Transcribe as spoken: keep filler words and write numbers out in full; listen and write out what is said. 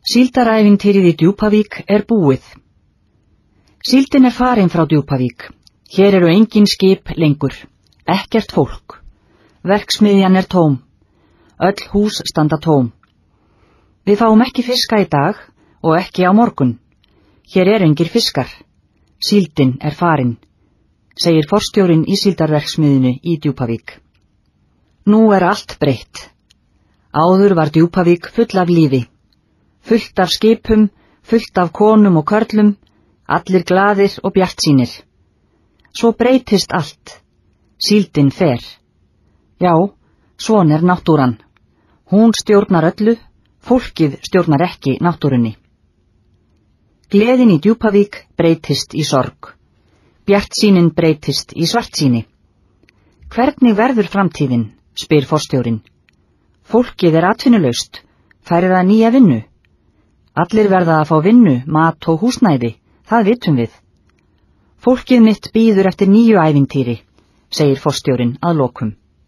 Síldarævintýrið í Djúpavík er búið. Síldin er farin frá Djúpavík. Hér eru engin skip lengur, ekkert fólk. Verksmiðjan er tóm. Öll hús standa tóm. Við fáum ekki fiska í dag og ekki á morgun. Hér er engir fiskar. Síldin er farin, segir forstjórinn í síldarverksmiðjunni í Djúpavík. Nú er allt breytt. Áður var Djúpavík full af lífi. Fullt af skipum, fullt af konum og körlum, allir glaðir og bjartsýnir. Svo breytist allt. Síldin fer. Já, svon er náttúran. Hún stjórnar öllu, fólkið stjórnar ekki náttúrunni. Gleðin í Djúpavík breytist í sorg. Bjartsýnin breytist í svartsýni. Hvernig verður framtíðin, spyr forstjórinn. Fólkið er atvinnulaust, færir það nýja vinnu. Allir verða að fá vinnu, mat og húsnæði, það vitum við. Fólkið mitt bíður eftir nýju ævintýri, segir forstjórinn að lokum.